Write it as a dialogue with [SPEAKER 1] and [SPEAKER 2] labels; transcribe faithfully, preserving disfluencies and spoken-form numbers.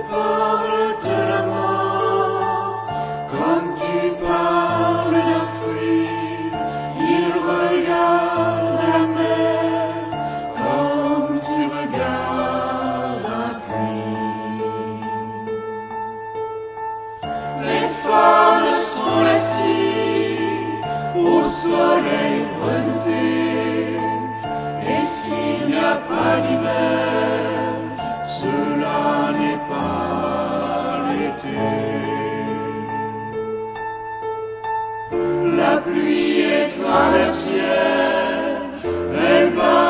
[SPEAKER 1] parles de la mort, comme tu parles d'un fruit. Il regarde la mer, comme tu regardes la pluie. Les femmes sont assises au soleil redouté, et s'il n'y a pas d'hiver, cela n'est pas l'été. La pluie est traversière, elle bat